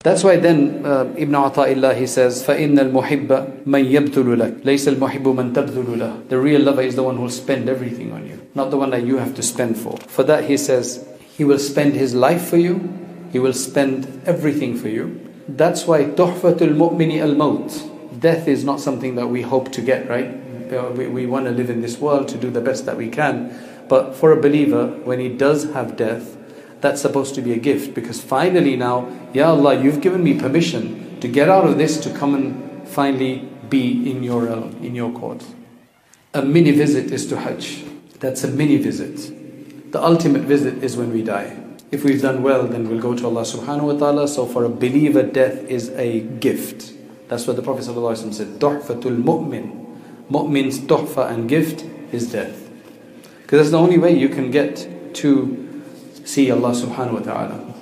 That's why then Ibn Ata'illah, he says, فَإِنَّ الْمُحِبَّ مَنْ يَبْذُلُ لَكَ لَيْسَ الْمُحِبُّ مَنْ تَبْذُلُ لَهُ. The real lover is the one who will spend everything on you, not the one that you have to spend for. For that he says, he will spend his life for you, he will spend everything for you. That's why تُحْفَةُ الْمُؤْمِنِ الْمَوْتِ. Death is not something that we hope to get, right? We want to live in this world to do the best that we can. But for a believer, when he does have death, that's supposed to be a gift, because finally now, Ya Allah, you've given me permission to get out of this, to come and finally be in your realm, in your court. A mini visit is to Hajj. That's a mini visit. The ultimate visit is when we die. If we've done well, then we'll go to Allah subhanahu wa ta'ala. So for a believer, death is a gift. That's what the Prophet ﷺ said, Tuhfatul mu'min. Mu'min's tuhfa and gift is death. Because that's the only way you can get to see Allah subhanahu wa ta'ala.